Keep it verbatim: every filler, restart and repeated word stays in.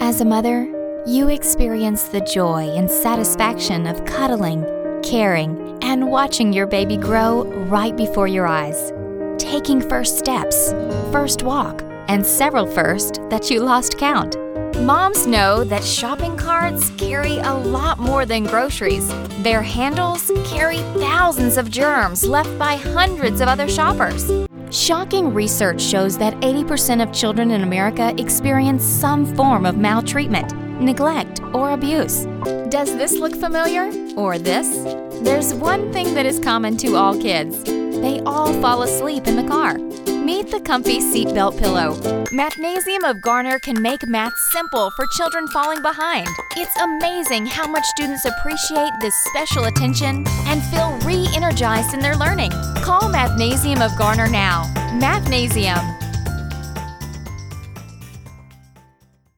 As a mother, you experience the joy and satisfaction of cuddling, caring, and watching your baby grow right before your eyes. Taking first steps, first walk, and several firsts that you lost count. Moms know that shopping carts carry a lot more than groceries. Their handles carry thousands of germs left by hundreds of other shoppers. Shocking research shows that eighty percent of children in America experience some form of maltreatment, neglect, or abuse. Does this look familiar? Or this? There's one thing that is common to all kids. They all fall asleep in the car. Meet the comfy seatbelt pillow. Mathnasium of Garner can make math simple for children falling behind. It's amazing how much students appreciate this special attention and feel re-energized in their learning. Call Mathnasium of Garner now. Mathnasium.